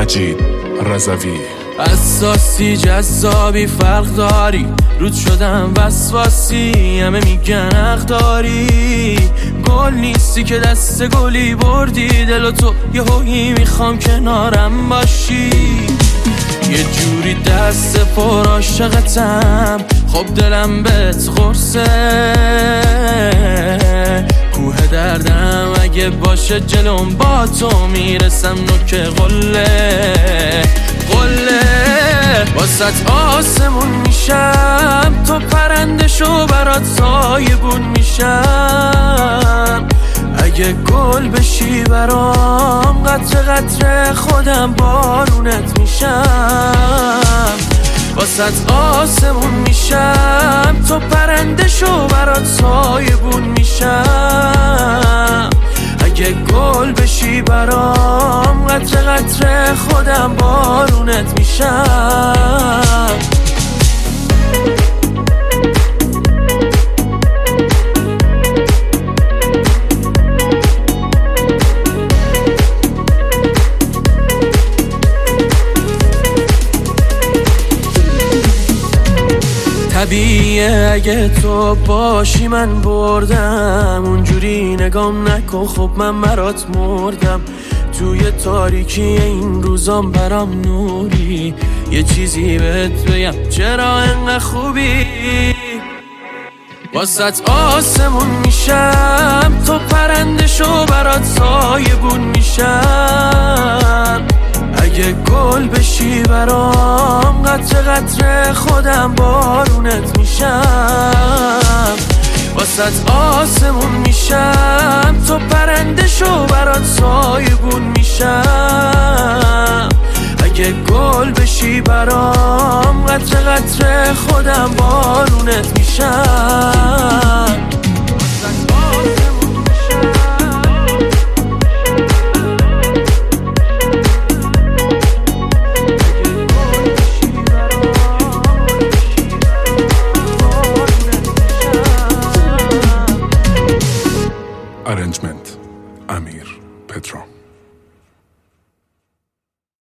مجید رضوی. اساسی جذابی فرق داری، رود شدم وسواسی، همه میگن حق داری. گل نیستی که دست گلی بردی، دل تو یه هویی میخوام کنارم باشی. یه جوری دست پر عاشقتم، خب دلم بهت قرصه. کوه دردم اگه باشه جلوم با تو میرسم نوک قله. واسط آسمون میشم، تو پرنده شو برات سایبون میشم. اگه گل بشی برام، قطره قطره خودم بارونت میشم. واسط آسمون میشم، تو پرنده شو برات سایبون میشم. اگه گل بشی برام، قطره قطره خودم بارونت میشم. طبیعیه اگه تو باشی من بردم، اونجوری نگام نکن خب من برات مردم. توی تاریکی این روزام برام نوری، یه چیزی بهت بگم چرا انقدر خوبی. واسط آسمون میشم، تو پرنده شو برات سایبون میشم. اگه گل بشی برام، قطره قطره خودم بارونت میشم. واسط آسمون میشم، تو پرنده شو برات سایبون میشم. اگه گل بشی برام، قطره قطره خودم بارونت میشم.